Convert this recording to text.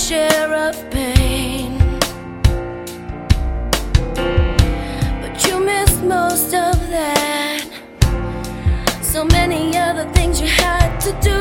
share of pain, but you missed most of that. So many other things you had to do.